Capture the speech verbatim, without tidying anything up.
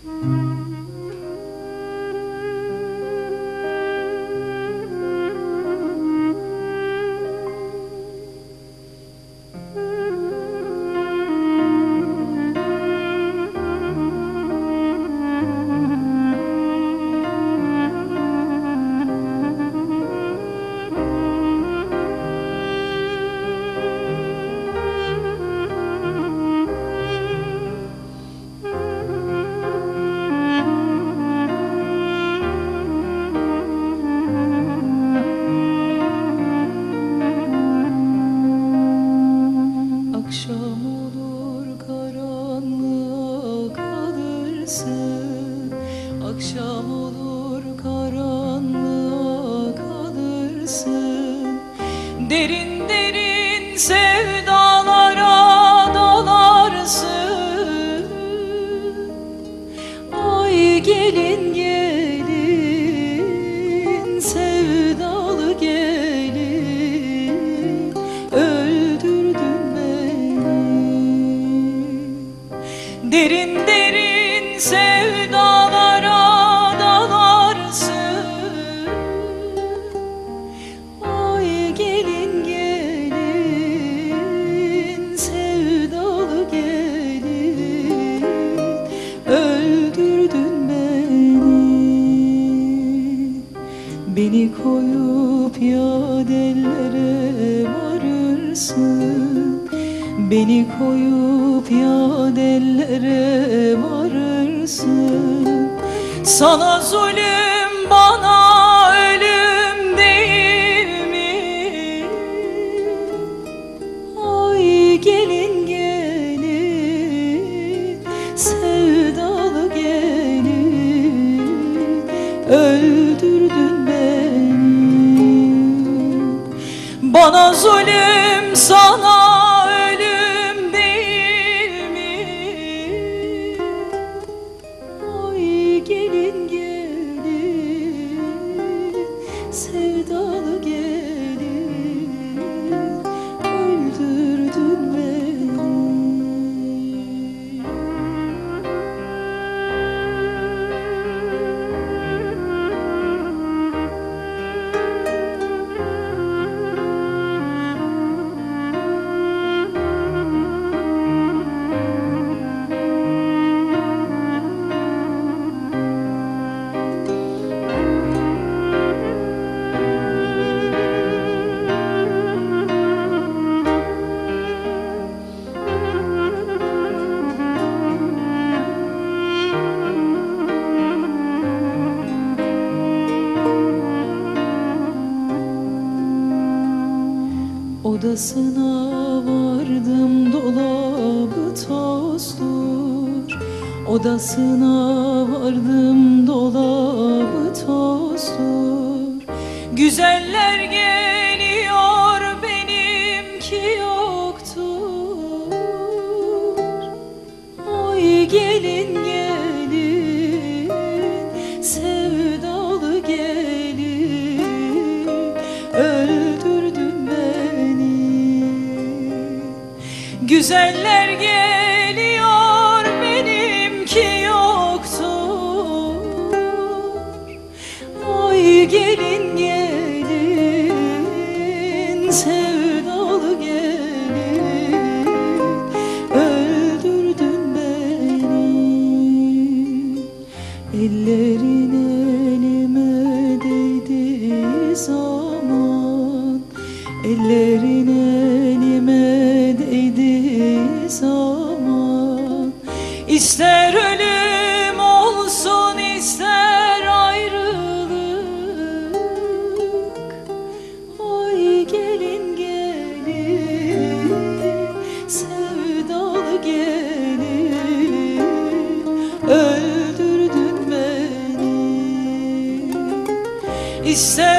Akşam olur karanlığa kalırsın, derin derin sevdalara dalarsın. Ay gelin gelin sevdalı gelin, öldürdün beni. Derin derin sevdalara dalarsın. Ay gelin gelin sevdalı gelin, öldürdün beni. Beni koyup yadellere varırsın, beni koyup yadellere varırsın. Sana zulüm, bana ölüm değil mi? Ay gelin gelin sevdalı gelin, öldürdün beni. Bana zulüm, sana ölüm değil mi? Ay gelin gelin sevdalı gelin, öldürdün beni. Odasına vardım, dolabı tozdur. Odasına vardım, dolabı tozdur. Güzeller geliyor, benimki yoktur. Ay gelin gelin sevdalı gelin, öldürdün beni. Güzeller geliyor, benimki yoktur. Ay gelin gelin sevdalı gelin, öldürdün beni. Ellerin elime değdiği zaman, ellerin elime değdiği zaman, İster ölüm olsun, ister ayrılık. Ay gelin gelin sevdalı gelin, öldürdün beni. İster